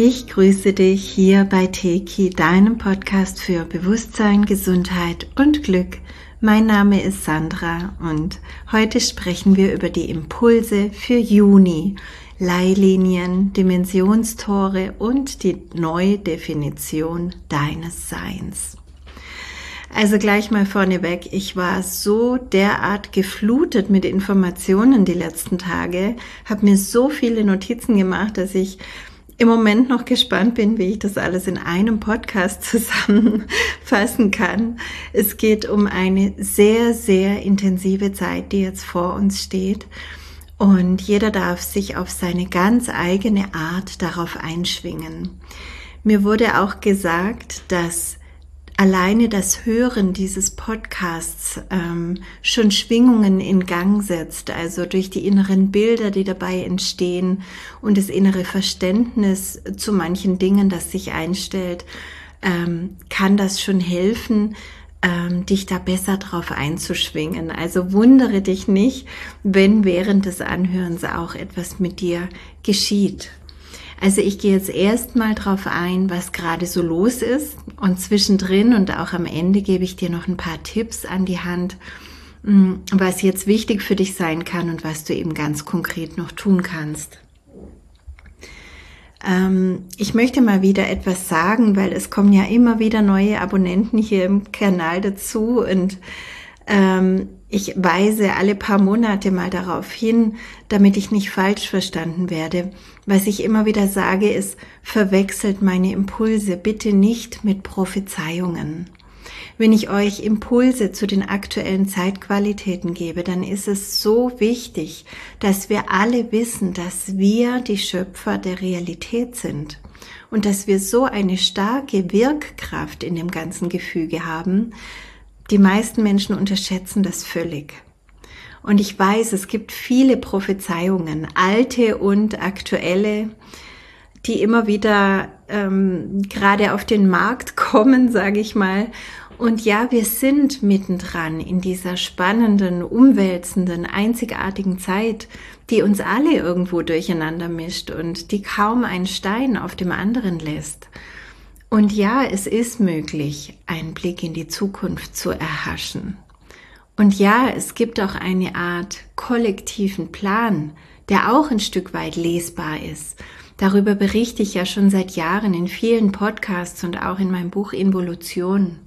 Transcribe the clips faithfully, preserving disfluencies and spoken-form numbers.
Ich grüße dich hier bei Teki, deinem Podcast für Bewusstsein, Gesundheit und Glück. Mein Name ist Sandra und heute sprechen wir über die Impulse für Juni, Leihlinien, Dimensionstore und die Neudefinition deines Seins. Also gleich mal vorneweg, ich war so derart geflutet mit Informationen die letzten Tage, habe mir so viele Notizen gemacht, dass ich im Moment noch gespannt bin, wie ich das alles in einem Podcast zusammenfassen kann. Es geht um eine sehr, sehr intensive Zeit, die jetzt vor uns steht. Und jeder darf sich auf seine ganz eigene Art darauf einschwingen. Mir wurde auch gesagt, dass alleine das Hören dieses Podcasts ähm, schon Schwingungen in Gang setzt, also durch die inneren Bilder, die dabei entstehen und das innere Verständnis zu manchen Dingen, das sich einstellt, ähm, kann das schon helfen, ähm, dich da besser drauf einzuschwingen. Also wundere dich nicht, wenn während des Anhörens auch etwas mit dir geschieht. Also ich gehe jetzt erstmal drauf ein, was gerade so los ist, und zwischendrin und auch am Ende gebe ich dir noch ein paar Tipps an die Hand, was jetzt wichtig für dich sein kann und was du eben ganz konkret noch tun kannst. Ähm, ich möchte mal wieder etwas sagen, weil es kommen ja immer wieder neue Abonnenten hier im Kanal dazu und ähm, ich weise alle paar Monate mal darauf hin, damit ich nicht falsch verstanden werde. Was ich immer wieder sage, ist, verwechselt meine Impulse bitte nicht mit Prophezeiungen. Wenn ich euch Impulse zu den aktuellen Zeitqualitäten gebe, dann ist es so wichtig, dass wir alle wissen, dass wir die Schöpfer der Realität sind und dass wir so eine starke Wirkkraft in dem ganzen Gefüge haben. Die meisten Menschen unterschätzen das völlig. Und ich weiß, es gibt viele Prophezeiungen, alte und aktuelle, die immer wieder ähm, gerade auf den Markt kommen, sage ich mal. Und ja, wir sind mittendran in dieser spannenden, umwälzenden, einzigartigen Zeit, die uns alle irgendwo durcheinander mischt und die kaum einen Stein auf dem anderen lässt. Und ja, es ist möglich, einen Blick in die Zukunft zu erhaschen. Und ja, es gibt auch eine Art kollektiven Plan, der auch ein Stück weit lesbar ist. Darüber berichte ich ja schon seit Jahren in vielen Podcasts und auch in meinem Buch Involution.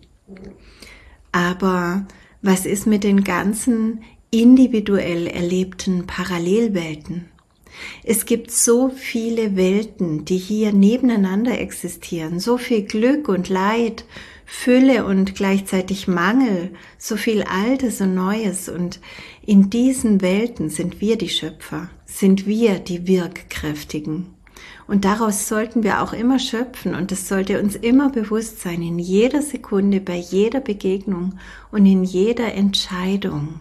Aber was ist mit den ganzen individuell erlebten Parallelwelten? Es gibt so viele Welten, die hier nebeneinander existieren, so viel Glück und Leid, Fülle und gleichzeitig Mangel, so viel Altes und Neues, und in diesen Welten sind wir die Schöpfer, sind wir die Wirkkräftigen. Und daraus sollten wir auch immer schöpfen, und es sollte uns immer bewusst sein, in jeder Sekunde, bei jeder Begegnung und in jeder Entscheidung.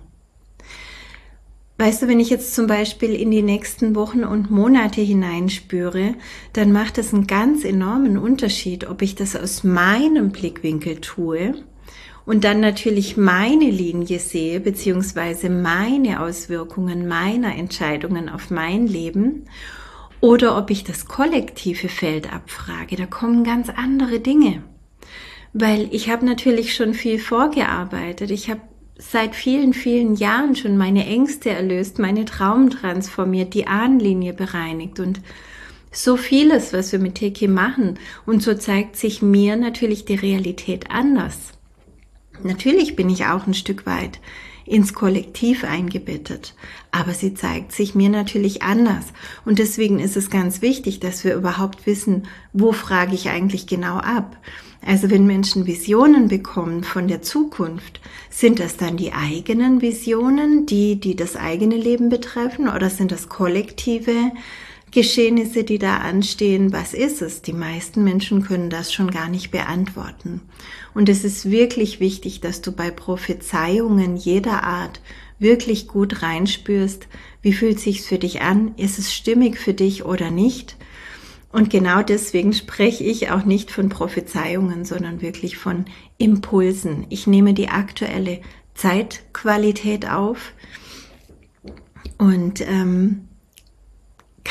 Weißt du, wenn ich jetzt zum Beispiel in die nächsten Wochen und Monate hineinspüre, dann macht es einen ganz enormen Unterschied, ob ich das aus meinem Blickwinkel tue und dann natürlich meine Linie sehe, beziehungsweise meine Auswirkungen meiner Entscheidungen auf mein Leben, oder ob ich das kollektive Feld abfrage. Da kommen ganz andere Dinge, weil ich habe natürlich schon viel vorgearbeitet. Ich habe seit vielen, vielen Jahren schon meine Ängste erlöst, meine Traum transformiert, die Ahnenlinie bereinigt und so vieles, was wir mit Teki machen. Und so zeigt sich mir natürlich die Realität anders. Natürlich bin ich auch ein Stück weit ins Kollektiv eingebettet, aber sie zeigt sich mir natürlich anders. Und deswegen ist es ganz wichtig, dass wir überhaupt wissen, wo frage ich eigentlich genau ab. Also wenn Menschen Visionen bekommen von der Zukunft, sind das dann die eigenen Visionen, die, die das eigene Leben betreffen, oder sind das kollektive Geschehnisse, die da anstehen? Was ist es? Die meisten Menschen können das schon gar nicht beantworten. Und es ist wirklich wichtig, dass du bei Prophezeiungen jeder Art wirklich gut reinspürst, wie fühlt sich's für dich an? Ist es stimmig für dich oder nicht? Und genau deswegen spreche ich auch nicht von Prophezeiungen, sondern wirklich von Impulsen. Ich nehme die aktuelle Zeitqualität auf und ähm,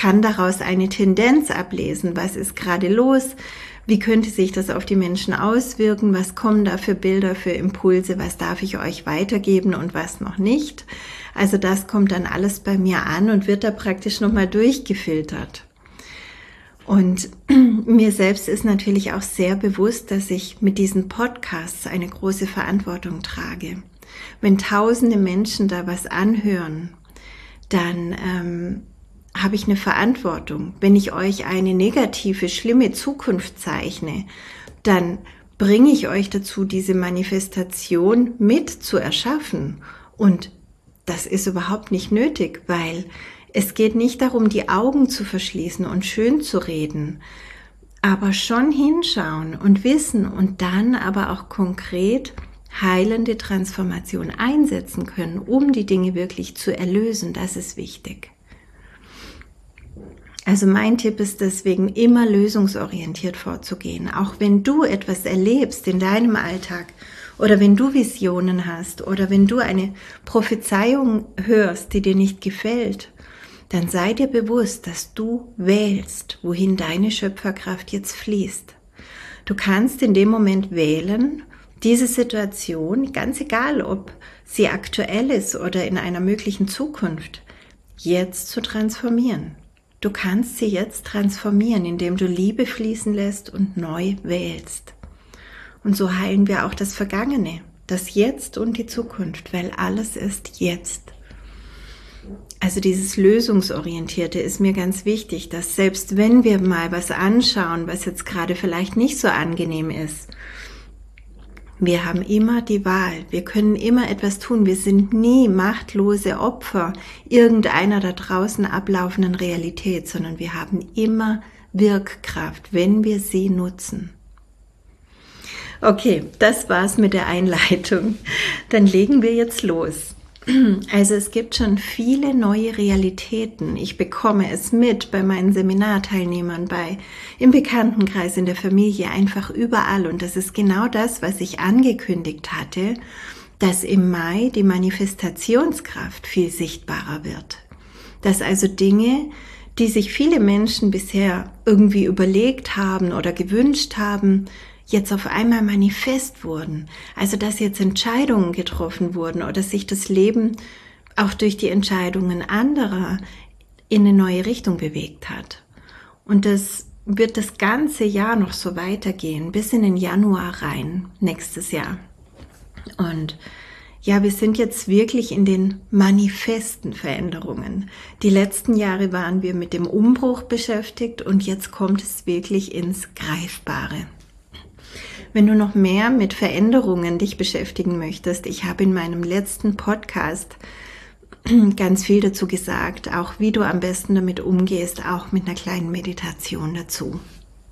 kann daraus eine Tendenz ablesen. Was ist gerade los? Wie könnte sich das auf die Menschen auswirken? Was kommen da für Bilder, für Impulse? Was darf ich euch weitergeben und was noch nicht? Also das kommt dann alles bei mir an und wird da praktisch nochmal durchgefiltert. Und mir selbst ist natürlich auch sehr bewusst, dass ich mit diesen Podcasts eine große Verantwortung trage. Wenn tausende Menschen da was anhören, dann ähm, habe ich eine Verantwortung. Wenn ich euch eine negative, schlimme Zukunft zeichne, dann bringe ich euch dazu, diese Manifestation mit zu erschaffen. Und das ist überhaupt nicht nötig, weil es geht nicht darum, die Augen zu verschließen und schön zu reden, aber schon hinschauen und wissen und dann aber auch konkret heilende Transformation einsetzen können, um die Dinge wirklich zu erlösen. Das ist wichtig. Also mein Tipp ist deswegen, immer lösungsorientiert vorzugehen. Auch wenn du etwas erlebst in deinem Alltag oder wenn du Visionen hast oder wenn du eine Prophezeiung hörst, die dir nicht gefällt, dann sei dir bewusst, dass du wählst, wohin deine Schöpferkraft jetzt fließt. Du kannst in dem Moment wählen, diese Situation, ganz egal, ob sie aktuell ist oder in einer möglichen Zukunft, jetzt zu transformieren. Du kannst sie jetzt transformieren, indem du Liebe fließen lässt und neu wählst. Und so heilen wir auch das Vergangene, das Jetzt und die Zukunft, weil alles ist jetzt. Also dieses Lösungsorientierte ist mir ganz wichtig, dass selbst wenn wir mal was anschauen, was jetzt gerade vielleicht nicht so angenehm ist, wir haben immer die Wahl, wir können immer etwas tun, wir sind nie machtlose Opfer irgendeiner da draußen ablaufenden Realität, sondern wir haben immer Wirkkraft, wenn wir sie nutzen. Okay, das war's mit der Einleitung. Dann legen wir jetzt los. Also es gibt schon viele neue Realitäten. Ich bekomme es mit bei meinen Seminarteilnehmern, bei im Bekanntenkreis, in der Familie, einfach überall. Und das ist genau das, was ich angekündigt hatte, dass im Mai die Manifestationskraft viel sichtbarer wird. Dass also Dinge, die sich viele Menschen bisher irgendwie überlegt haben oder gewünscht haben, jetzt auf einmal manifest wurden. Also dass jetzt Entscheidungen getroffen wurden oder sich das Leben auch durch die Entscheidungen anderer in eine neue Richtung bewegt hat. Und das wird das ganze Jahr noch so weitergehen, bis in den Januar rein, nächstes Jahr. Und ja, wir sind jetzt wirklich in den manifesten Veränderungen. Die letzten Jahre waren wir mit dem Umbruch beschäftigt und jetzt kommt es wirklich ins Greifbare. Wenn du noch mehr mit Veränderungen dich beschäftigen möchtest, ich habe in meinem letzten Podcast ganz viel dazu gesagt, auch wie du am besten damit umgehst, auch mit einer kleinen Meditation dazu.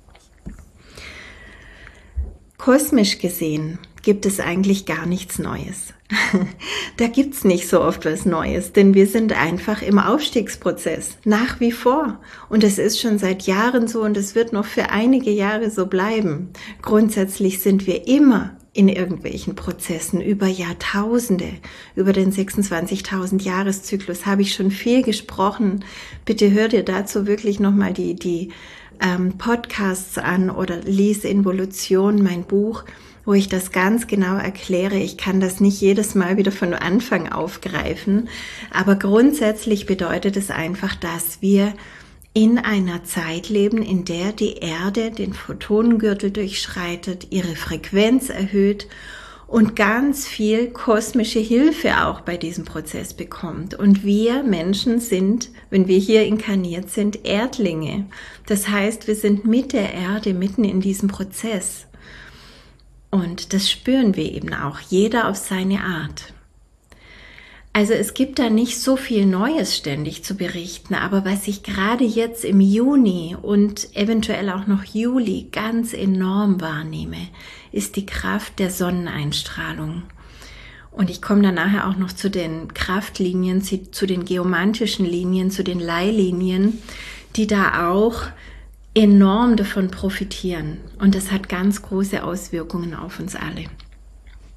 Kosmisch gesehen gibt es eigentlich gar nichts Neues. Da gibt's nicht so oft was Neues, denn wir sind einfach im Aufstiegsprozess, nach wie vor. Und es ist schon seit Jahren so und es wird noch für einige Jahre so bleiben. Grundsätzlich sind wir immer in irgendwelchen Prozessen über Jahrtausende. Über den sechsundzwanzigtausend Jahreszyklus habe ich schon viel gesprochen. Bitte hör dir dazu wirklich nochmal die, die ähm, Podcasts an oder lies Involution, mein Buch, wo ich das ganz genau erkläre. Ich kann das nicht jedes Mal wieder von Anfang aufgreifen, aber grundsätzlich bedeutet es einfach, dass wir in einer Zeit leben, in der die Erde den Photonengürtel durchschreitet, ihre Frequenz erhöht und ganz viel kosmische Hilfe auch bei diesem Prozess bekommt. Und wir Menschen sind, wenn wir hier inkarniert sind, Erdlinge. Das heißt, wir sind mit der Erde mitten in diesem Prozess. Und das spüren wir eben auch, jeder auf seine Art. Also es gibt da nicht so viel Neues ständig zu berichten, aber was ich gerade jetzt im Juni und eventuell auch noch Juli ganz enorm wahrnehme, ist die Kraft der Sonneneinstrahlung. Und ich komme dann nachher auch noch zu den Kraftlinien, zu den geomantischen Linien, zu den Leihlinien, die da auch enorm davon profitieren. Und das hat ganz große Auswirkungen auf uns alle.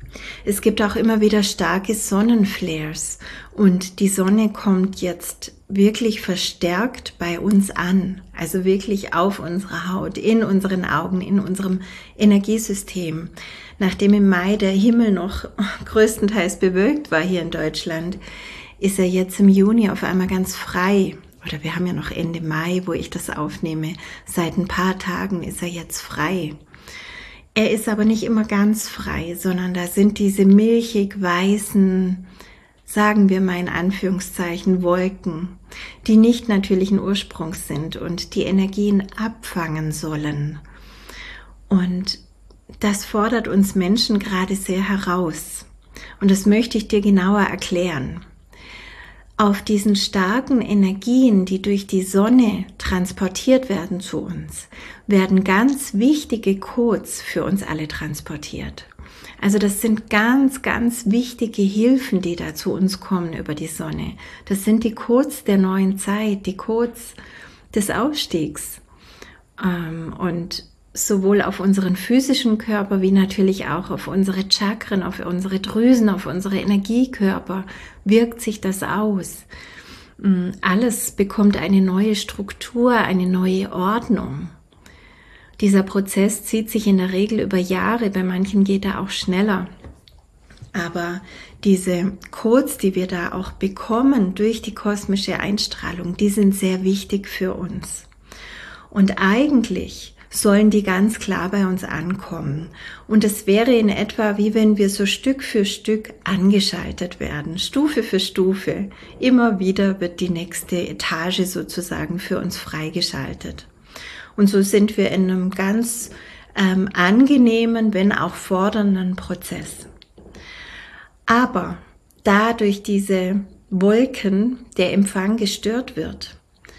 Es gibt auch immer wieder starke Sonnenflares und die Sonne kommt jetzt wirklich verstärkt bei uns an, also wirklich auf unserer Haut, in unseren Augen, in unserem Energiesystem. Nachdem im Mai der Himmel noch größtenteils bewölkt war hier in Deutschland, ist er jetzt im Juni auf einmal ganz frei. Oder wir haben ja noch Ende Mai, wo ich das aufnehme. Seit ein paar Tagen ist er jetzt frei. Er ist aber nicht immer ganz frei, sondern da sind diese milchig weißen, sagen wir mal in Anführungszeichen, Wolken, die nicht natürlichen Ursprungs sind und die Energien abfangen sollen. Und das fordert uns Menschen gerade sehr heraus. Und das möchte ich dir genauer erklären. Auf diesen starken Energien, die durch die Sonne transportiert werden zu uns, werden ganz wichtige Codes für uns alle transportiert. Also das sind ganz, ganz wichtige Hilfen, die da zu uns kommen über die Sonne. Das sind die Codes der neuen Zeit, die Codes des Aufstiegs. Und sowohl auf unseren physischen Körper wie natürlich auch auf unsere Chakren, auf unsere Drüsen, auf unsere Energiekörper wirkt sich das aus. Alles bekommt eine neue Struktur, eine neue Ordnung. Dieser Prozess zieht sich in der Regel über Jahre, bei manchen geht er auch schneller. Aber diese Codes, die wir da auch bekommen durch die kosmische Einstrahlung, die sind sehr wichtig für uns. Und eigentlich sollen die ganz klar bei uns ankommen. Und es wäre in etwa, wie wenn wir so Stück für Stück angeschaltet werden, Stufe für Stufe. Immer wieder wird die nächste Etage sozusagen für uns freigeschaltet. Und so sind wir in einem ganz ähm, angenehmen, wenn auch fordernden Prozess. Aber da durch diese Wolken der Empfang gestört wird,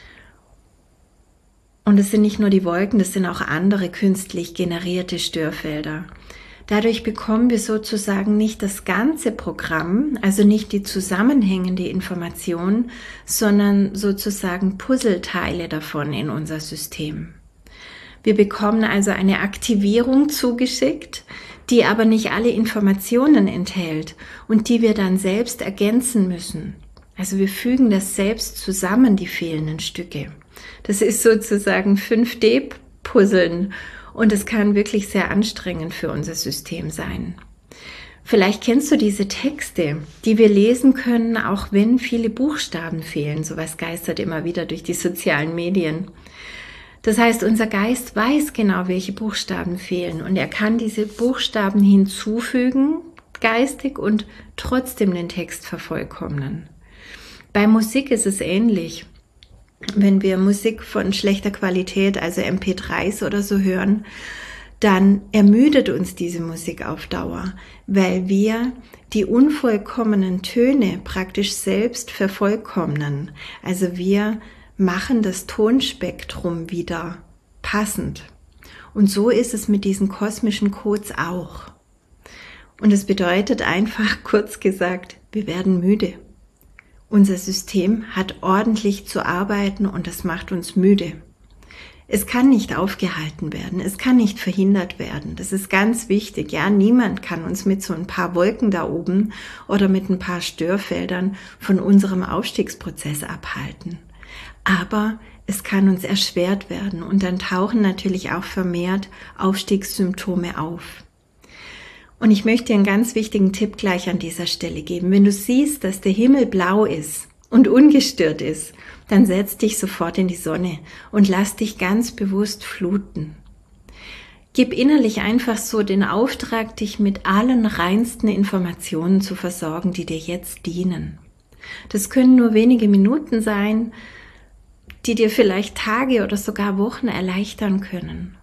und es sind nicht nur die Wolken, das sind auch andere künstlich generierte Störfelder. Dadurch bekommen wir sozusagen nicht das ganze Programm, also nicht die zusammenhängende Information, sondern sozusagen Puzzleteile davon in unser System. Wir bekommen also eine Aktivierung zugeschickt, die aber nicht alle Informationen enthält und die wir dann selbst ergänzen müssen. Also wir fügen das selbst zusammen, die fehlenden Stücke. Das ist sozusagen fünf D Puzzeln und es kann wirklich sehr anstrengend für unser System sein. Vielleicht kennst du diese Texte, die wir lesen können, auch wenn viele Buchstaben fehlen. Sowas geistert immer wieder durch die sozialen Medien. Das heißt, unser Geist weiß genau, welche Buchstaben fehlen und er kann diese Buchstaben hinzufügen, geistig, und trotzdem den Text vervollkommnen. Bei Musik ist es ähnlich. Wenn wir Musik von schlechter Qualität, also M P dreis oder so hören, dann ermüdet uns diese Musik auf Dauer, weil wir die unvollkommenen Töne praktisch selbst vervollkommnen. Also wir machen das Tonspektrum wieder passend. Und so ist es mit diesen kosmischen Codes auch. Und es bedeutet einfach, kurz gesagt, wir werden müde. Unser System hat ordentlich zu arbeiten und das macht uns müde. Es kann nicht aufgehalten werden, es kann nicht verhindert werden. Das ist ganz wichtig. Ja, niemand kann uns mit so ein paar Wolken da oben oder mit ein paar Störfeldern von unserem Aufstiegsprozess abhalten. Aber es kann uns erschwert werden und dann tauchen natürlich auch vermehrt Aufstiegssymptome auf. Und ich möchte dir einen ganz wichtigen Tipp gleich an dieser Stelle geben. Wenn du siehst, dass der Himmel blau ist und ungestört ist, dann setz dich sofort in die Sonne und lass dich ganz bewusst fluten. Gib innerlich einfach so den Auftrag, dich mit allen reinsten Informationen zu versorgen, die dir jetzt dienen. Das können nur wenige Minuten sein, die dir vielleicht Tage oder sogar Wochen erleichtern können.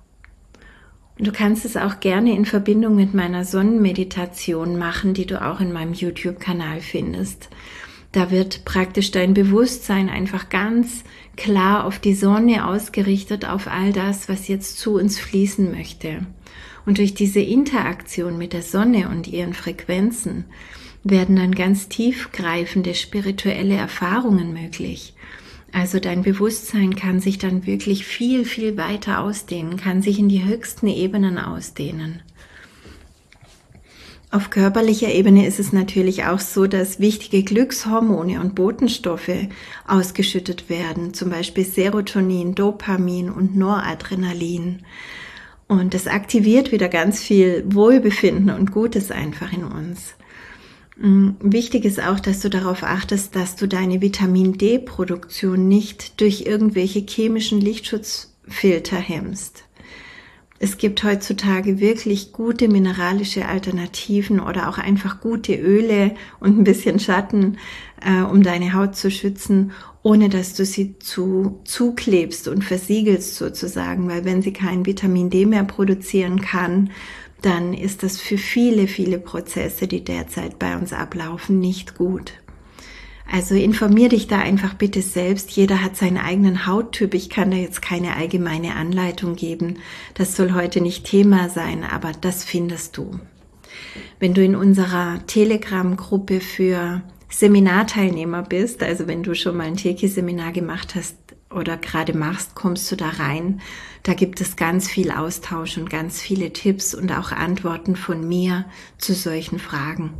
Und du kannst es auch gerne in Verbindung mit meiner Sonnenmeditation machen, die du auch in meinem YouTube-Kanal findest. Da wird praktisch dein Bewusstsein einfach ganz klar auf die Sonne ausgerichtet, auf all das, was jetzt zu uns fließen möchte. Und durch diese Interaktion mit der Sonne und ihren Frequenzen werden dann ganz tiefgreifende spirituelle Erfahrungen möglich. Also dein Bewusstsein kann sich dann wirklich viel, viel weiter ausdehnen, kann sich in die höchsten Ebenen ausdehnen. Auf körperlicher Ebene ist es natürlich auch so, dass wichtige Glückshormone und Botenstoffe ausgeschüttet werden, zum Beispiel Serotonin, Dopamin und Noradrenalin. Und das aktiviert wieder ganz viel Wohlbefinden und Gutes einfach in uns. Wichtig ist auch, dass du darauf achtest, dass du deine Vitamin-D-Produktion nicht durch irgendwelche chemischen Lichtschutzfilter hemmst. Es gibt heutzutage wirklich gute mineralische Alternativen oder auch einfach gute Öle und ein bisschen Schatten, äh, um deine Haut zu schützen, ohne dass du sie zu zuklebst und versiegelst sozusagen, weil wenn sie kein Vitamin D mehr produzieren kann, dann ist das für viele, viele Prozesse, die derzeit bei uns ablaufen, nicht gut. Also informier dich da einfach bitte selbst. Jeder hat seinen eigenen Hauttyp. Ich kann da jetzt keine allgemeine Anleitung geben. Das soll heute nicht Thema sein, aber das findest du. Wenn du in unserer Telegram-Gruppe für Seminarteilnehmer bist, also wenn du schon mal ein Teki-Seminar gemacht hast oder gerade machst, kommst du da rein. Da gibt es ganz viel Austausch und ganz viele Tipps und auch Antworten von mir zu solchen Fragen.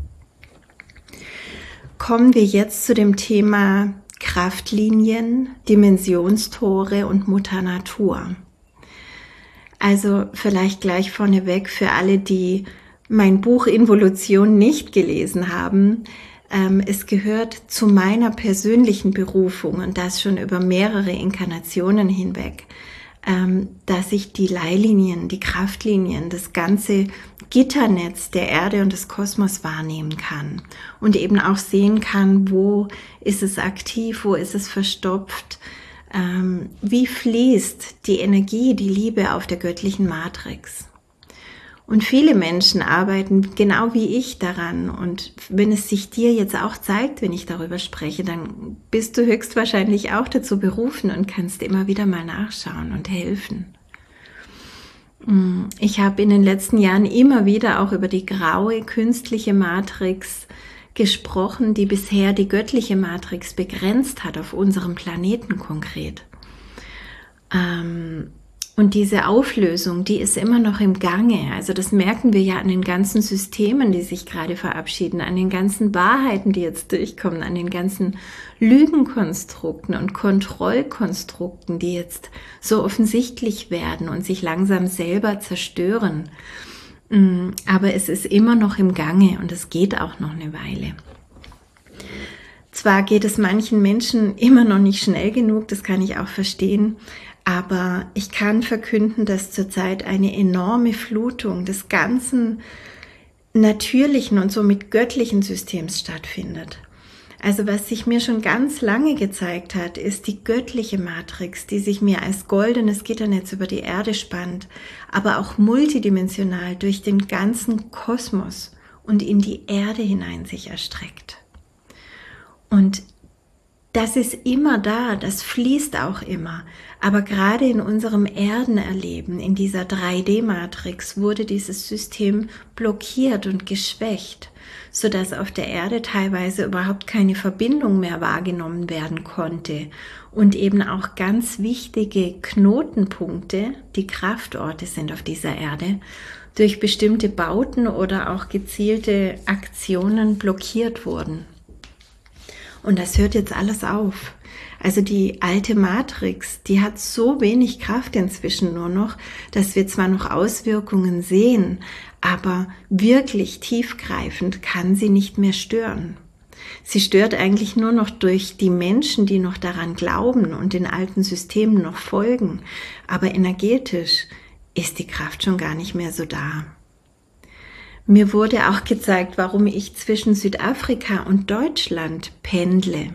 Kommen wir jetzt zu dem Thema Kraftlinien, Dimensionstore und Mutter Natur. Also vielleicht gleich vorneweg für alle, die mein Buch Involution nicht gelesen haben. Ähm, es gehört zu meiner persönlichen Berufung und das schon über mehrere Inkarnationen hinweg, ähm, dass ich die Leihlinien, die Kraftlinien, das ganze Gitternetz der Erde und des Kosmos wahrnehmen kann und eben auch sehen kann, wo ist es aktiv, wo ist es verstopft, ähm, wie fließt die Energie, die Liebe auf der göttlichen Matrix. Und viele Menschen arbeiten genau wie ich daran und wenn es sich dir jetzt auch zeigt, wenn ich darüber spreche, dann bist du höchstwahrscheinlich auch dazu berufen und kannst immer wieder mal nachschauen und helfen. Ich habe in den letzten Jahren immer wieder auch über die graue künstliche Matrix gesprochen, die bisher die göttliche Matrix begrenzt hat auf unserem Planeten konkret. Und diese Auflösung, die ist immer noch im Gange. Also das merken wir ja an den ganzen Systemen, die sich gerade verabschieden, an den ganzen Wahrheiten, die jetzt durchkommen, an den ganzen Lügenkonstrukten und Kontrollkonstrukten, die jetzt so offensichtlich werden und sich langsam selber zerstören. Aber es ist immer noch im Gange und es geht auch noch eine Weile. Zwar geht es manchen Menschen immer noch nicht schnell genug, das kann ich auch verstehen, aber ich kann verkünden, dass zurzeit eine enorme Flutung des ganzen natürlichen und somit göttlichen Systems stattfindet. Also was sich mir schon ganz lange gezeigt hat, ist die göttliche Matrix, die sich mir als goldenes Gitternetz über die Erde spannt, aber auch multidimensional durch den ganzen Kosmos und in die Erde hinein sich erstreckt. Und das ist immer da, das fließt auch immer. Aber gerade in unserem Erdenerleben, in dieser drei D Matrix, wurde dieses System blockiert und geschwächt, sodass auf der Erde teilweise überhaupt keine Verbindung mehr wahrgenommen werden konnte und eben auch ganz wichtige Knotenpunkte, die Kraftorte sind auf dieser Erde, durch bestimmte Bauten oder auch gezielte Aktionen blockiert wurden. Und das hört jetzt alles auf. Also die alte Matrix, die hat so wenig Kraft inzwischen nur noch, dass wir zwar noch Auswirkungen sehen, aber wirklich tiefgreifend kann sie nicht mehr stören. Sie stört eigentlich nur noch durch die Menschen, die noch daran glauben und den alten Systemen noch folgen. Aber energetisch ist die Kraft schon gar nicht mehr so da. Mir wurde auch gezeigt, warum ich zwischen Südafrika und Deutschland pendle.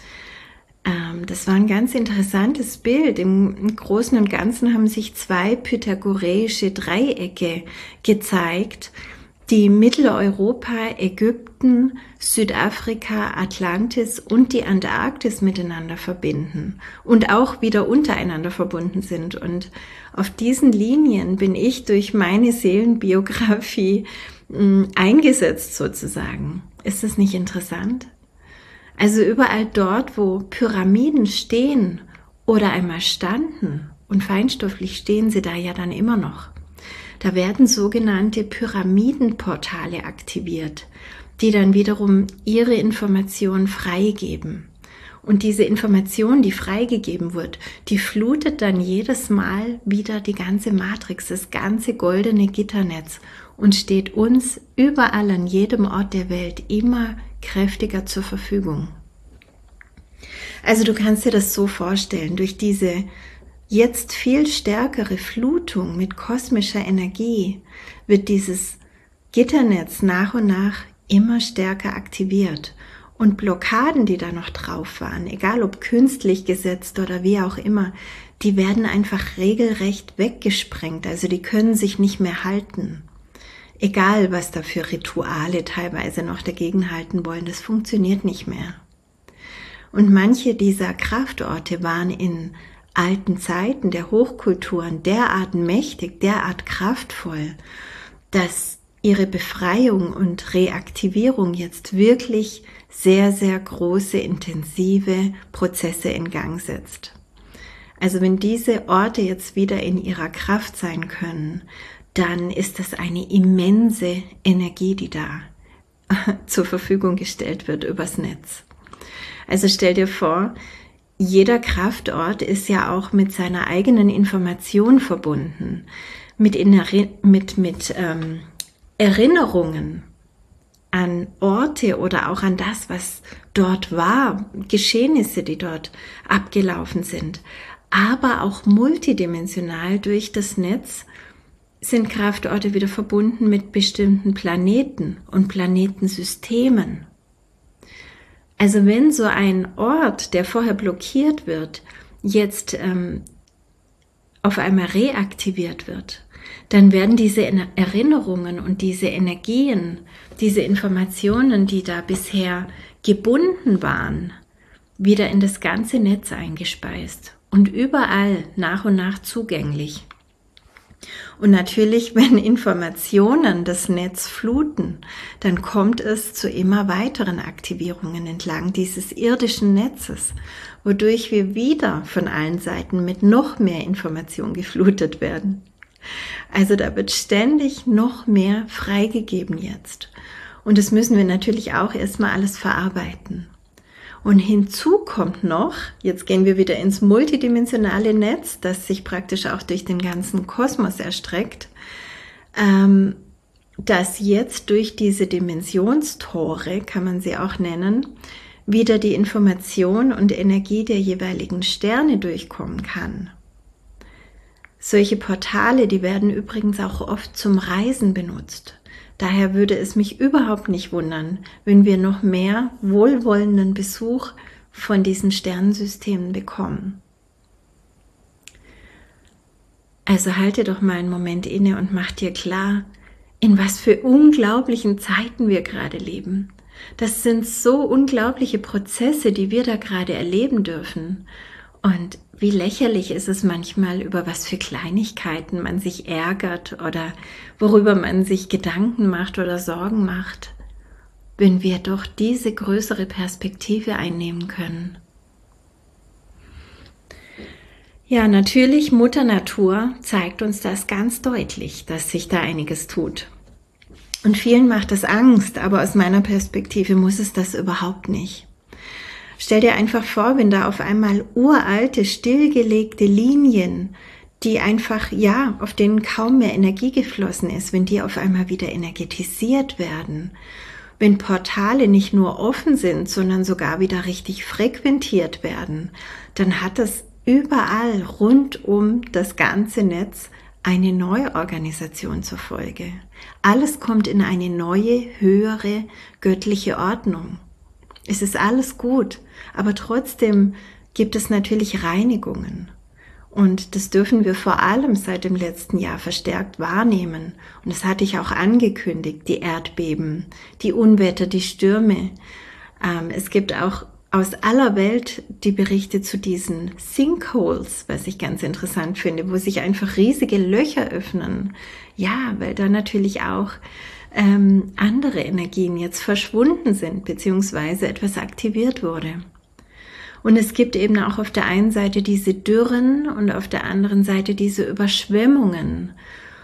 Ähm, das war ein ganz interessantes Bild. Im, Im Großen und Ganzen haben sich zwei pythagoreische Dreiecke gezeigt, die Mitteleuropa, Ägypten, Südafrika, Atlantis und die Antarktis miteinander verbinden und auch wieder untereinander verbunden sind. Und auf diesen Linien bin ich durch meine Seelenbiografie mh, eingesetzt sozusagen. Ist das nicht interessant? Also überall dort, wo Pyramiden stehen oder einmal standen, und feinstofflich stehen sie da ja dann immer noch, Da werden sogenannte Pyramidenportale aktiviert, die dann wiederum ihre Informationen freigeben. Und diese Information, die freigegeben wird, die flutet dann jedes Mal wieder die ganze Matrix, das ganze goldene Gitternetz und steht uns überall an jedem Ort der Welt immer kräftiger zur Verfügung. Also du kannst dir das so vorstellen, durch diese jetzt viel stärkere Flutung mit kosmischer Energie wird dieses Gitternetz nach und nach immer stärker aktiviert. Und Blockaden, die da noch drauf waren, egal ob künstlich gesetzt oder wie auch immer, die werden einfach regelrecht weggesprengt. Also die können sich nicht mehr halten. Egal, was da für Rituale teilweise noch dagegen halten wollen, das funktioniert nicht mehr. Und manche dieser Kraftorte waren in alten Zeiten der Hochkulturen derart mächtig, derart kraftvoll, dass ihre Befreiung und Reaktivierung jetzt wirklich sehr, sehr große, intensive Prozesse in Gang setzt. Also wenn diese Orte jetzt wieder in ihrer Kraft sein können, dann ist das eine immense Energie, die da zur Verfügung gestellt wird übers Netz. Also stell dir vor, jeder Kraftort ist ja auch mit seiner eigenen Information verbunden, mit, mit, mit ähm, Erinnerungen an Orte oder auch an das, was dort war, Geschehnisse, die dort abgelaufen sind. Aber auch multidimensional durch das Netz sind Kraftorte wieder verbunden mit bestimmten Planeten und Planetensystemen. Also wenn so ein Ort, der vorher blockiert wird, jetzt ähm, auf einmal reaktiviert wird, dann werden diese Erinnerungen und diese Energien, diese Informationen, die da bisher gebunden waren, wieder in das ganze Netz eingespeist und überall nach und nach zugänglich. Und natürlich, wenn Informationen das Netz fluten, dann kommt es zu immer weiteren Aktivierungen entlang dieses irdischen Netzes, wodurch wir wieder von allen Seiten mit noch mehr Information geflutet werden. Also da wird ständig noch mehr freigegeben jetzt. Und das müssen wir natürlich auch erstmal alles verarbeiten. Und hinzu kommt noch, jetzt gehen wir wieder ins multidimensionale Netz, das sich praktisch auch durch den ganzen Kosmos erstreckt, ähm, dass jetzt durch diese Dimensionstore, kann man sie auch nennen, wieder die Information und Energie der jeweiligen Sterne durchkommen kann. Solche Portale, die werden übrigens auch oft zum Reisen benutzt. Daher würde es mich überhaupt nicht wundern, wenn wir noch mehr wohlwollenden Besuch von diesen Sternensystemen bekommen. Also halte doch mal einen Moment inne und mach dir klar, in was für unglaublichen Zeiten wir gerade leben. Das sind so unglaubliche Prozesse, die wir da gerade erleben dürfen. Und wie lächerlich ist es manchmal, über was für Kleinigkeiten man sich ärgert oder worüber man sich Gedanken macht oder Sorgen macht, wenn wir doch diese größere Perspektive einnehmen können. Ja, natürlich, Mutter Natur zeigt uns das ganz deutlich, dass sich da einiges tut. Und vielen macht das Angst, aber aus meiner Perspektive muss es das überhaupt nicht. Stell dir einfach vor, wenn da auf einmal uralte, stillgelegte Linien, die einfach, ja, auf denen kaum mehr Energie geflossen ist, wenn die auf einmal wieder energetisiert werden, wenn Portale nicht nur offen sind, sondern sogar wieder richtig frequentiert werden, dann hat es überall rund um das ganze Netz eine Neuorganisation zur Folge. Alles kommt in eine neue, höhere, göttliche Ordnung. Es ist alles gut, aber trotzdem gibt es natürlich Reinigungen. Und das dürfen wir vor allem seit dem letzten Jahr verstärkt wahrnehmen. Und das hatte ich auch angekündigt, die Erdbeben, die Unwetter, die Stürme. Ähm, es gibt auch aus aller Welt die Berichte zu diesen Sinkholes, was ich ganz interessant finde, wo sich einfach riesige Löcher öffnen. Ja, weil da natürlich auch ähm, andere Energien jetzt verschwunden sind, beziehungsweise etwas aktiviert wurde. Und es gibt eben auch auf der einen Seite diese Dürren und auf der anderen Seite diese Überschwemmungen.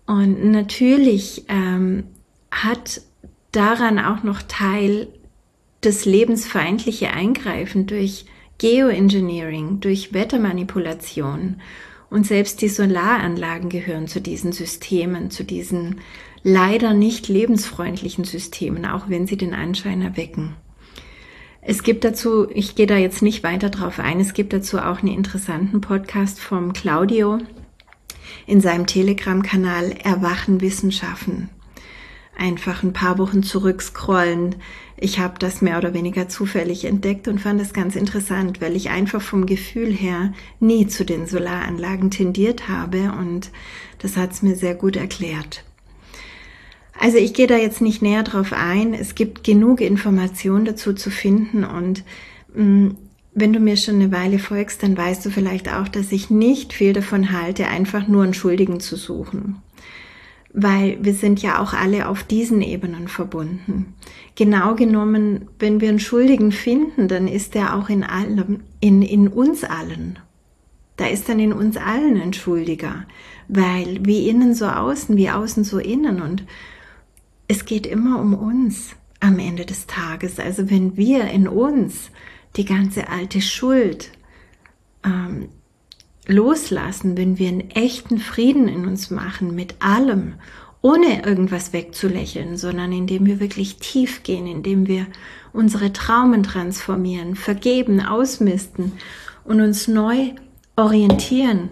Und natürlich ähm, hat daran auch noch Teil das lebensfeindliche Eingreifen durch Geoengineering, durch Wettermanipulation. Und selbst die Solaranlagen gehören zu diesen Systemen, zu diesen leider nicht lebensfreundlichen Systemen, auch wenn sie den Anschein erwecken. Es gibt dazu, ich gehe da jetzt nicht weiter drauf ein, es gibt dazu auch einen interessanten Podcast vom Claudio in seinem Telegram-Kanal Erwachen Wissenschaften. Einfach ein paar Wochen zurückscrollen. Ich habe das mehr oder weniger zufällig entdeckt und fand es ganz interessant, weil ich einfach vom Gefühl her nie zu den Solaranlagen tendiert habe und das hat es mir sehr gut erklärt. Also ich gehe da jetzt nicht näher drauf ein. Es gibt genug Informationen dazu zu finden und mh, wenn du mir schon eine Weile folgst, dann weißt du vielleicht auch, dass ich nicht viel davon halte, einfach nur einen Schuldigen zu suchen. Weil wir sind ja auch alle auf diesen Ebenen verbunden. Genau genommen, wenn wir einen Schuldigen finden, dann ist der auch in allem, in, in uns allen. Da ist dann in uns allen ein Schuldiger. Weil wie innen so außen, wie außen so innen und es geht immer um uns am Ende des Tages. Also wenn wir in uns die ganze alte Schuld ähm, loslassen, wenn wir einen echten Frieden in uns machen mit allem, ohne irgendwas wegzulächeln, sondern indem wir wirklich tief gehen, indem wir unsere Traumen transformieren, vergeben, ausmisten und uns neu orientieren,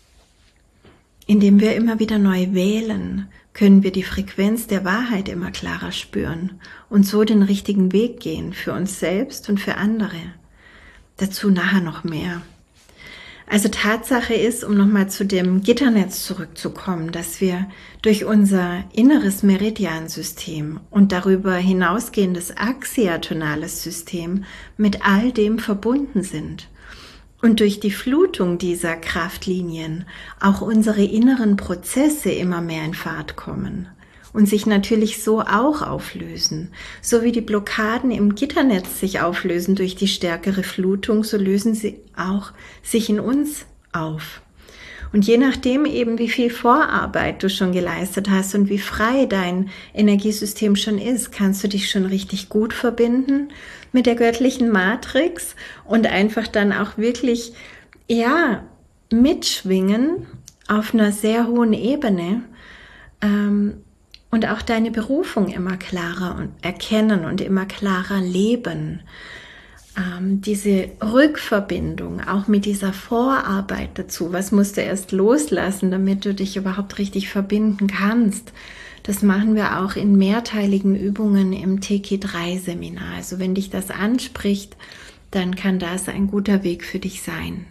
indem wir immer wieder neu wählen, können wir die Frequenz der Wahrheit immer klarer spüren und so den richtigen Weg gehen für uns selbst und für andere. Dazu nachher noch mehr. Also Tatsache ist, um nochmal zu dem Gitternetz zurückzukommen, dass wir durch unser inneres Meridiansystem und darüber hinausgehendes axiatonales System mit all dem verbunden sind. Und durch die Flutung dieser Kraftlinien auch unsere inneren Prozesse immer mehr in Fahrt kommen und sich natürlich so auch auflösen. So wie die Blockaden im Gitternetz sich auflösen durch die stärkere Flutung, so lösen sie auch sich in uns auf. Und je nachdem eben, wie viel Vorarbeit du schon geleistet hast und wie frei dein Energiesystem schon ist, kannst du dich schon richtig gut verbinden mit der göttlichen Matrix und einfach dann auch wirklich, ja, mitschwingen auf einer sehr hohen Ebene ähm, und auch deine Berufung immer klarer und erkennen und immer klarer leben. Ähm, diese Rückverbindung, auch mit dieser Vorarbeit dazu, was musst du erst loslassen, damit du dich überhaupt richtig verbinden kannst. Das machen wir auch in mehrteiligen Übungen im T K drei Seminar. Also wenn dich das anspricht, dann kann das ein guter Weg für dich sein.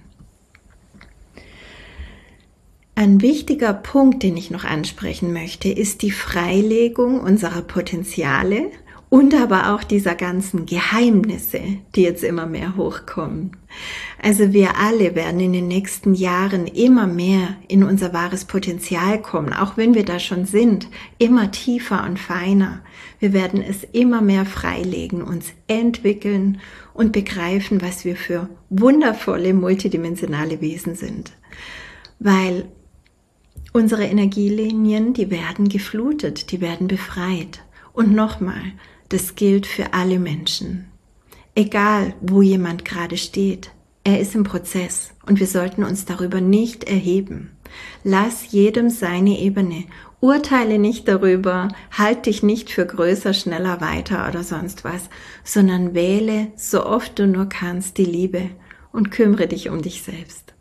Ein wichtiger Punkt, den ich noch ansprechen möchte, ist die Freilegung unserer Potenziale und aber auch dieser ganzen Geheimnisse, die jetzt immer mehr hochkommen. Also wir alle werden in den nächsten Jahren immer mehr in unser wahres Potenzial kommen, auch wenn wir da schon sind, immer tiefer und feiner. Wir werden es immer mehr freilegen, uns entwickeln und begreifen, was wir für wundervolle, multidimensionale Wesen sind. Weil unsere Energielinien, die werden geflutet, die werden befreit. Und nochmal, das gilt für alle Menschen. Egal, wo jemand gerade steht, er ist im Prozess und wir sollten uns darüber nicht erheben. Lass jedem seine Ebene. Urteile nicht darüber, halt dich nicht für größer, schneller, weiter oder sonst was, sondern wähle, so oft du nur kannst, die Liebe und kümmere dich um dich selbst.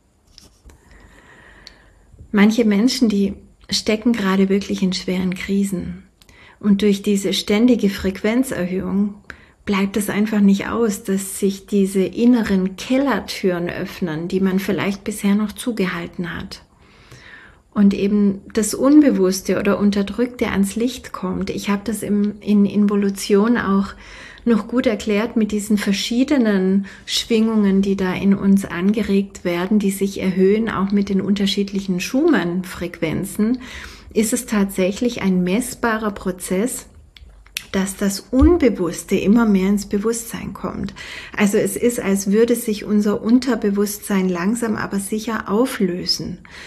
Manche Menschen, die stecken gerade wirklich in schweren Krisen. Und durch diese ständige Frequenzerhöhung bleibt es einfach nicht aus, dass sich diese inneren Kellertüren öffnen, die man vielleicht bisher noch zugehalten hat. Und eben das Unbewusste oder Unterdrückte ans Licht kommt. Ich habe das im, in Involution auch noch gut erklärt mit diesen verschiedenen Schwingungen, die da in uns angeregt werden, die sich erhöhen, auch mit den unterschiedlichen Schumann-Frequenzen. Ist es tatsächlich ein messbarer Prozess, dass das Unbewusste immer mehr ins Bewusstsein kommt. Also es ist, als würde sich unser Unterbewusstsein langsam aber sicher auflösen.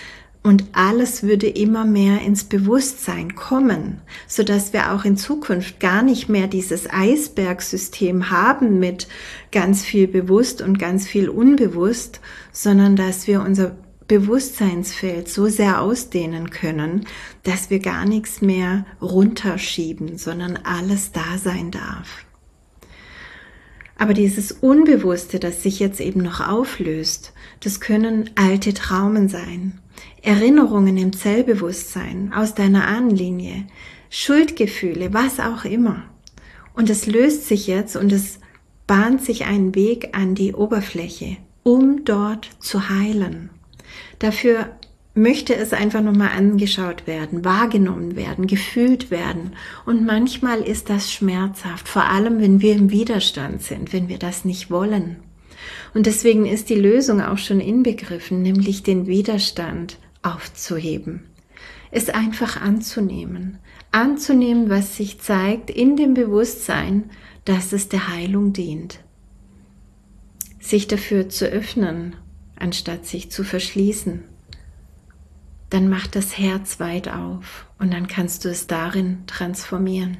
Und alles würde immer mehr ins Bewusstsein kommen, sodass wir auch in Zukunft gar nicht mehr dieses Eisbergsystem haben mit ganz viel bewusst und ganz viel unbewusst, sondern dass wir unser Bewusstseinsfeld so sehr ausdehnen können, dass wir gar nichts mehr runterschieben, sondern alles da sein darf. Aber dieses Unbewusste, das sich jetzt eben noch auflöst, das können alte Traumen sein, Erinnerungen im Zellbewusstsein aus deiner Ahnenlinie, Schuldgefühle, was auch immer. Und es löst sich jetzt und es bahnt sich einen Weg an die Oberfläche, um dort zu heilen. Dafür möchte es einfach nochmal angeschaut werden, wahrgenommen werden, gefühlt werden. Und manchmal ist das schmerzhaft, vor allem wenn wir im Widerstand sind, wenn wir das nicht wollen. Und deswegen ist die Lösung auch schon inbegriffen, nämlich den Widerstand aufzuheben. Es einfach anzunehmen. Anzunehmen, was sich zeigt in dem Bewusstsein, dass es der Heilung dient. Sich dafür zu öffnen, anstatt sich zu verschließen. Dann macht das Herz weit auf und dann kannst du es darin transformieren.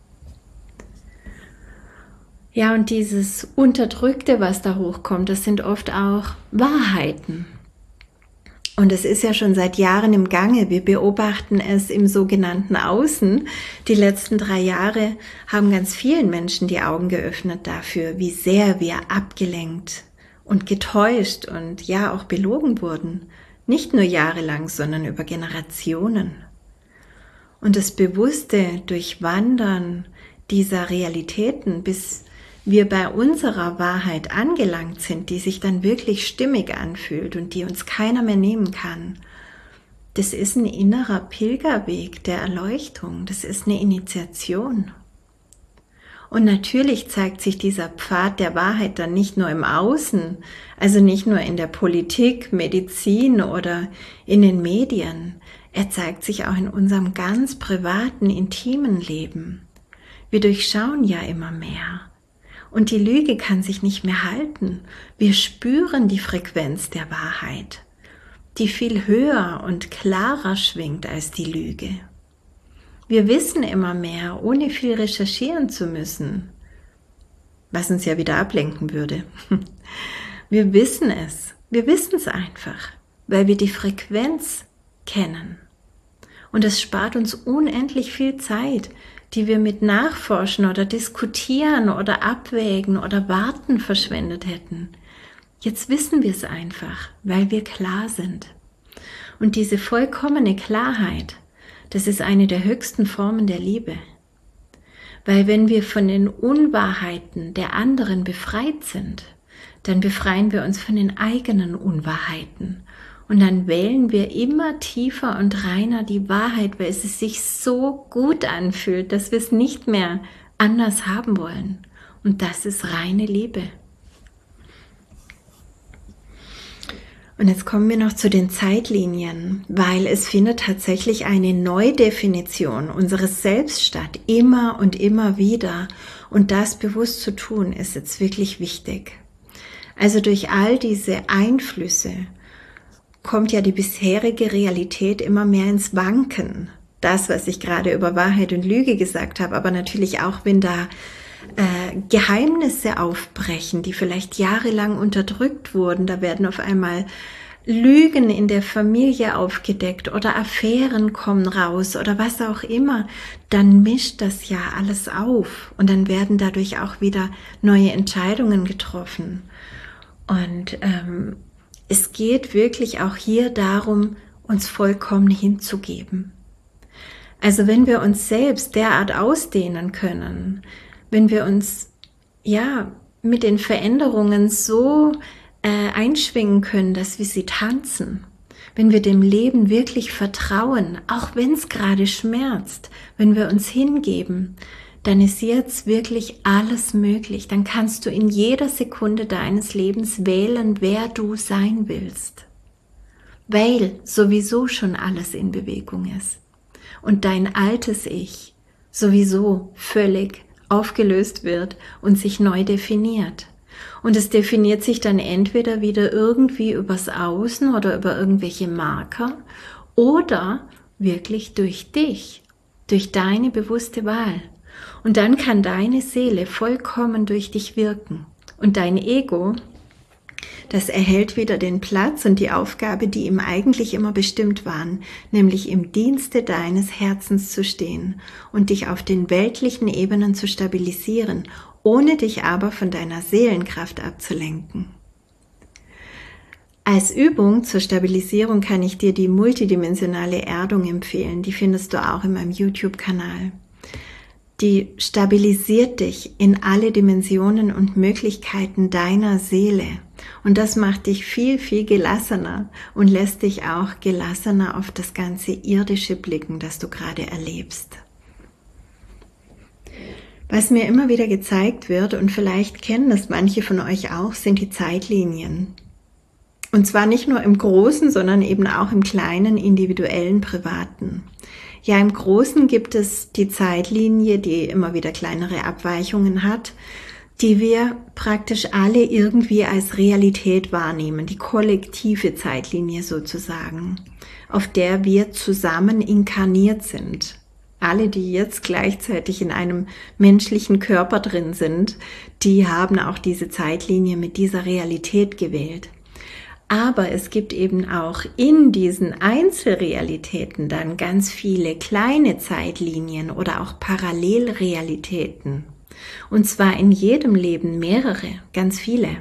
Ja, und dieses Unterdrückte, was da hochkommt, das sind oft auch Wahrheiten. Und es ist ja schon seit Jahren im Gange. Wir beobachten es im sogenannten Außen. Die letzten drei Jahre haben ganz vielen Menschen die Augen geöffnet dafür, wie sehr wir abgelenkt und getäuscht und ja auch belogen wurden. Nicht nur jahrelang, sondern über Generationen. Und das bewusste Durchwandern dieser Realitäten, bis wir bei unserer Wahrheit angelangt sind, die sich dann wirklich stimmig anfühlt und die uns keiner mehr nehmen kann, das ist ein innerer Pilgerweg der Erleuchtung, das ist eine Initiation. Und natürlich zeigt sich dieser Pfad der Wahrheit dann nicht nur im Außen, also nicht nur in der Politik, Medizin oder in den Medien. Er zeigt sich auch in unserem ganz privaten, intimen Leben. Wir durchschauen ja immer mehr. Und die Lüge kann sich nicht mehr halten. Wir spüren die Frequenz der Wahrheit, die viel höher und klarer schwingt als die Lüge. Wir wissen immer mehr, ohne viel recherchieren zu müssen, was uns ja wieder ablenken würde. Wir wissen es, wir wissen es einfach, weil wir die Frequenz kennen. Und es spart uns unendlich viel Zeit, die wir mit Nachforschen oder Diskutieren oder Abwägen oder Warten verschwendet hätten. Jetzt wissen wir es einfach, weil wir klar sind. Und diese vollkommene Klarheit, das ist eine der höchsten Formen der Liebe. Weil wenn wir von den Unwahrheiten der anderen befreit sind, dann befreien wir uns von den eigenen Unwahrheiten. Und dann wählen wir immer tiefer und reiner die Wahrheit, weil es sich so gut anfühlt, dass wir es nicht mehr anders haben wollen. Und das ist reine Liebe. Und jetzt kommen wir noch zu den Zeitlinien, weil es findet tatsächlich eine Neudefinition unseres Selbst statt, immer und immer wieder. Und das bewusst zu tun, ist jetzt wirklich wichtig. Also durch all diese Einflüsse kommt ja die bisherige Realität immer mehr ins Wanken. Das, was ich gerade über Wahrheit und Lüge gesagt habe, aber natürlich auch, wenn da äh, Geheimnisse aufbrechen, die vielleicht jahrelang unterdrückt wurden, da werden auf einmal Lügen in der Familie aufgedeckt oder Affären kommen raus oder was auch immer, dann mischt das ja alles auf und dann werden dadurch auch wieder neue Entscheidungen getroffen. Und ähm, es geht wirklich auch hier darum, uns vollkommen hinzugeben. Also wenn wir uns selbst derart ausdehnen können, wenn wir uns ja mit den Veränderungen so äh, einschwingen können, dass wir sie tanzen, wenn wir dem Leben wirklich vertrauen, auch wenn es gerade schmerzt, wenn wir uns hingeben, dann ist jetzt wirklich alles möglich. Dann kannst du in jeder Sekunde deines Lebens wählen, wer du sein willst, weil sowieso schon alles in Bewegung ist und dein altes Ich sowieso völlig aufgelöst wird und sich neu definiert. Und es definiert sich dann entweder wieder irgendwie übers Außen oder über irgendwelche Marker oder wirklich durch dich, durch deine bewusste Wahl. Und dann kann deine Seele vollkommen durch dich wirken. Und dein Ego, das erhält wieder den Platz und die Aufgabe, die ihm eigentlich immer bestimmt waren, nämlich im Dienste deines Herzens zu stehen und dich auf den weltlichen Ebenen zu stabilisieren, ohne dich aber von deiner Seelenkraft abzulenken. Als Übung zur Stabilisierung kann ich dir die multidimensionale Erdung empfehlen. Die findest du auch in meinem YouTube-Kanal. Die stabilisiert dich in alle Dimensionen und Möglichkeiten deiner Seele. Und das macht dich viel, viel gelassener und lässt dich auch gelassener auf das ganze Irdische blicken, das du gerade erlebst. Was mir immer wieder gezeigt wird, und vielleicht kennen das manche von euch auch, sind die Zeitlinien. Und zwar nicht nur im Großen, sondern eben auch im Kleinen, individuellen, Privaten. Ja, im Großen gibt es die Zeitlinie, die immer wieder kleinere Abweichungen hat, die wir praktisch alle irgendwie als Realität wahrnehmen, die kollektive Zeitlinie sozusagen, auf der wir zusammen inkarniert sind. Alle, die jetzt gleichzeitig in einem menschlichen Körper drin sind, die haben auch diese Zeitlinie mit dieser Realität gewählt. Aber es gibt eben auch in diesen Einzelrealitäten dann ganz viele kleine Zeitlinien oder auch Parallelrealitäten. Und zwar in jedem Leben mehrere, ganz viele.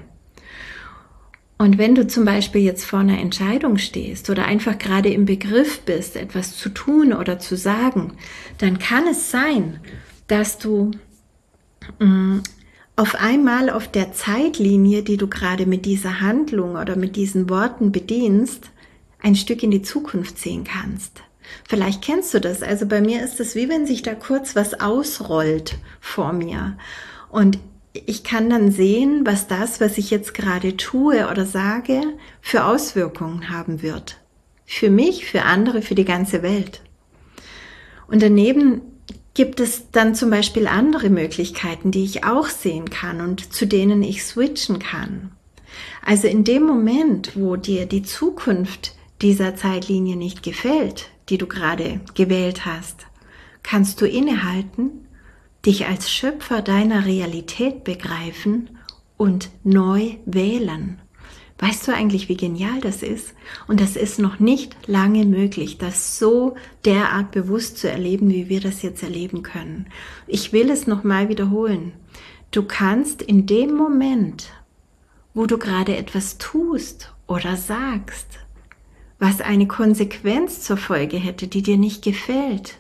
Und wenn du zum Beispiel jetzt vor einer Entscheidung stehst oder einfach gerade im Begriff bist, etwas zu tun oder zu sagen, dann kann es sein, dass du mh, auf einmal auf der Zeitlinie, die du gerade mit dieser Handlung oder mit diesen Worten bedienst, ein Stück in die Zukunft sehen kannst. Vielleicht kennst du das. Also bei mir ist es wie wenn sich da kurz was ausrollt vor mir. Und ich kann dann sehen, was das, was ich jetzt gerade tue oder sage, für Auswirkungen haben wird. Für mich, für andere, für die ganze Welt. Und daneben gibt es dann zum Beispiel andere Möglichkeiten, die ich auch sehen kann und zu denen ich switchen kann. Also in dem Moment, wo dir die Zukunft dieser Zeitlinie nicht gefällt, die du gerade gewählt hast, kannst du innehalten, dich als Schöpfer deiner Realität begreifen und neu wählen. Weißt du eigentlich, wie genial das ist? Und das ist noch nicht lange möglich, das so derart bewusst zu erleben, wie wir das jetzt erleben können. Ich will es nochmal wiederholen. Du kannst in dem Moment, wo du gerade etwas tust oder sagst, was eine Konsequenz zur Folge hätte, die dir nicht gefällt,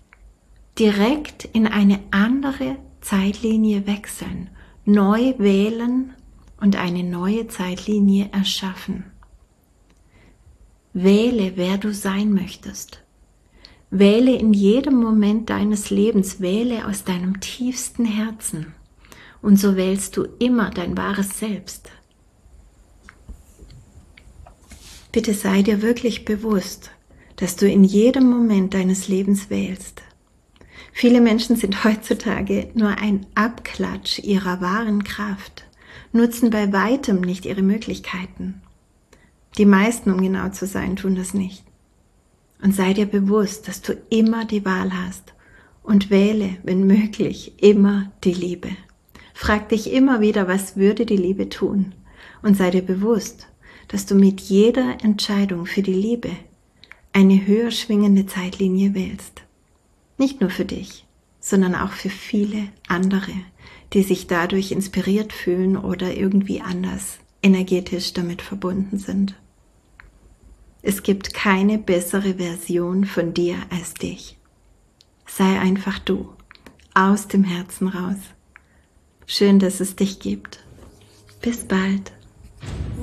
direkt in eine andere Zeitlinie wechseln, neu wählen und eine neue Zeitlinie erschaffen. Wähle, wer du sein möchtest. Wähle in jedem Moment deines Lebens, wähle aus deinem tiefsten Herzen. Und so wählst du immer dein wahres Selbst. Bitte sei dir wirklich bewusst, dass du in jedem Moment deines Lebens wählst. Viele Menschen sind heutzutage nur ein Abklatsch ihrer wahren Kraft, nutzen bei weitem nicht ihre Möglichkeiten. Die meisten, um genau zu sein, tun das nicht. Und sei dir bewusst, dass du immer die Wahl hast und wähle, wenn möglich, immer die Liebe. Frag dich immer wieder, was würde die Liebe tun? Und sei dir bewusst, dass du mit jeder Entscheidung für die Liebe eine höher schwingende Zeitlinie wählst. Nicht nur für dich, sondern auch für viele andere, die sich dadurch inspiriert fühlen oder irgendwie anders energetisch damit verbunden sind. Es gibt keine bessere Version von dir als dich. Sei einfach du, aus dem Herzen raus. Schön, dass es dich gibt. Bis bald.